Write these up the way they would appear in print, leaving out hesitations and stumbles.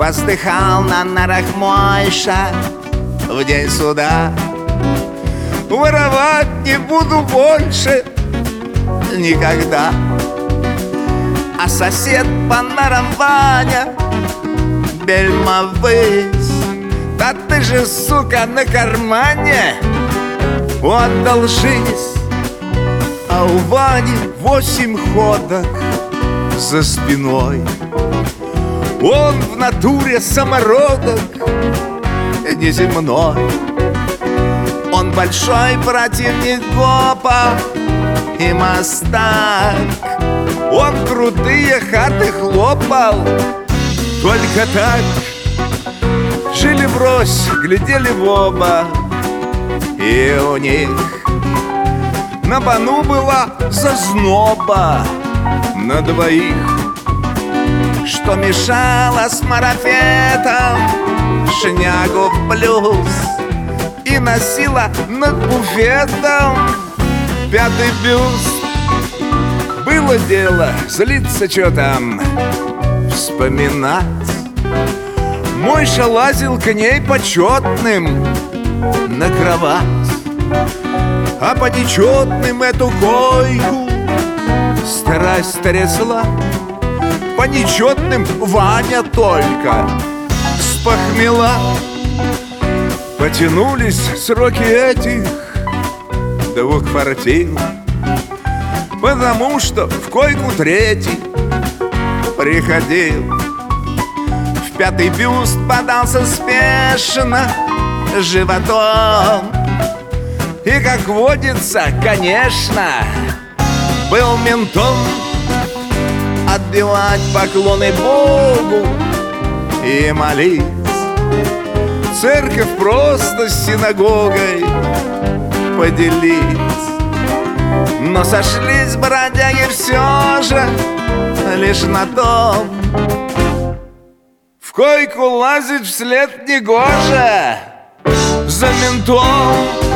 воздыхал на нарах Мойша в день суда: воровать не буду больше никогда. А сосед по нарам Ваня бельмовыс: да ты же, сука, на кармане отдал жизнь. А у Вани 8 ходок за спиной. Он в натуре самородок неземной. Он большой противник ГОПа и мастак. Он крутые хаты хлопал только так. Жили врозь, глядели в оба, и у них на бону была зазноба на двоих. Что мешало с марафетом шнягу в плюс и носила над буфетом 5-й бюст. Было дело злиться, чё там вспоминать. Мойша лазил к ней почетным на кровать, а по нечетным эту койку страсть трясла. По нечетным Ваня только спохмела. Потянулись сроки этих 2 квартир, потому что в койку 3-й приходил. В 5-й бюст подался спешно животом и, как водится, конечно, был ментом. Отбивать поклоны Богу и молить. Церковь просто с синагогой поделить. Но сошлись бродяги все же лишь на том: в койку лазить вслед негоже за ментом.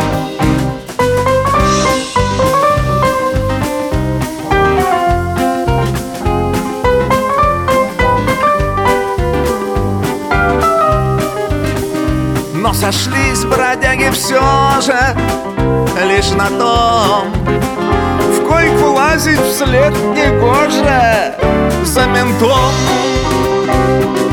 Но сошлись бродяги все же лишь на том: в койку лазить вслед негоже за ментом.